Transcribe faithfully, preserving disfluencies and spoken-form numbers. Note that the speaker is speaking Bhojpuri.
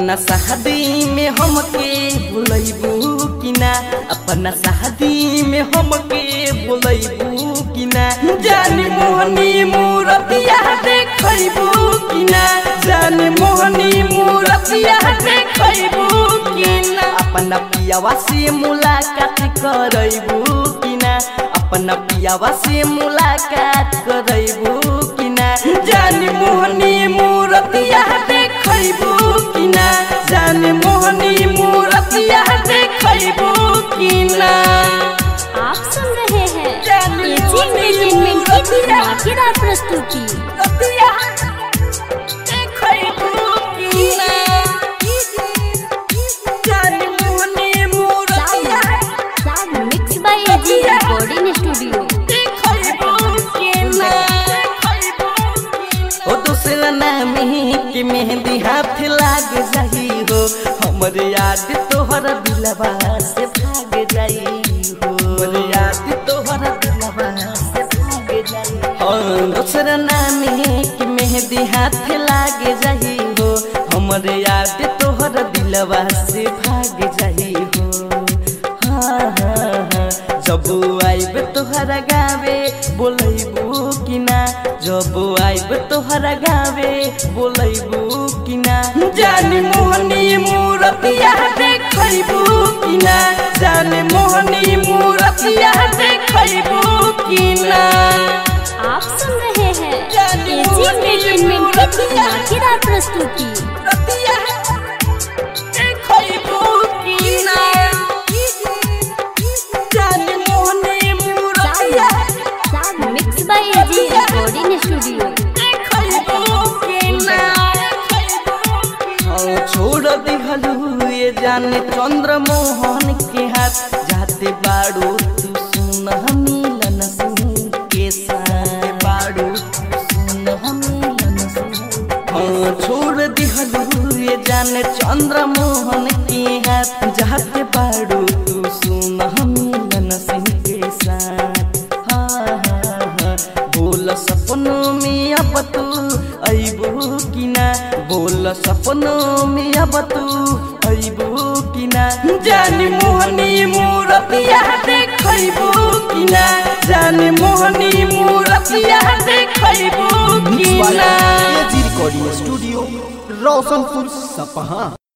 अपना शादी में हमके बुलैबू कि ना, अपना शादी में हमके बुलैबू कि ना, जान मोहनी मूरतिया देखैबू कि ना, जान मोहनी मूरतिया देखैबू कि ना, अपना पियावा से मुलाकात करैबू कि ना, अपना पियावा से मुलाकात करैबू कि ना, जान मोहनी मूरतिया देखैबू कि ना, जान मोहनी मूरतिया देखैबू कि ना। आप सुन रहे हैं एजी एंटरटेनमेंट की धमाकेदार प्रस्तुति। Mix by AG recording studio. ओ दूसरा नाम के मेहंदी हाथ लाग जाई हो, हमर याद तोहर दिलवा से भाग जाई हो, हमर याद तोहर दिलवा से भाग जाई हो। दूसरा नाम के मेहंदी हाथ लाग जाई हो, हमर याद तोहर दिलवा से भाग जाई हो। हाँ हाँ हाँ जब आइब तोहरा गावे बोलैबू कि ना, जब आइब तोहरा गावे बोलैबू कि ना, जान मोहनी मूरतिया देखैबू कि ना, जान मोहनी मूरतिया देखैबू कि ना। आप सुन रहे हैं एजी एंटरटेनमेंट की धमाकेदार प्रस्तुति। Mix by AG recording studio. छोड़ दिहलू ये जाने चंद्र मोहन के हाथ, जाते बाड़ू तू सुन मिलन सिंह के साथ, बाड़ू सुन मिलन सिंह। हाँ छोड़ दिहलू ये जाने चंद्र मोहन के हाथ, जाते बाड़ू तू सुन मिलन सिंह के साथ। हाँ हाँ हाँ बोल सपनों में अब तू अइबू कि ना, बोल सपनों में अब तू अइबू कि ना, जान मोहनी मूरतिया देखैबू कि ना, जान मोहनी मूरतिया देखैबू कि ना। एजी रिकॉर्डिंग स्टूडियो रोशनपुर सपहा।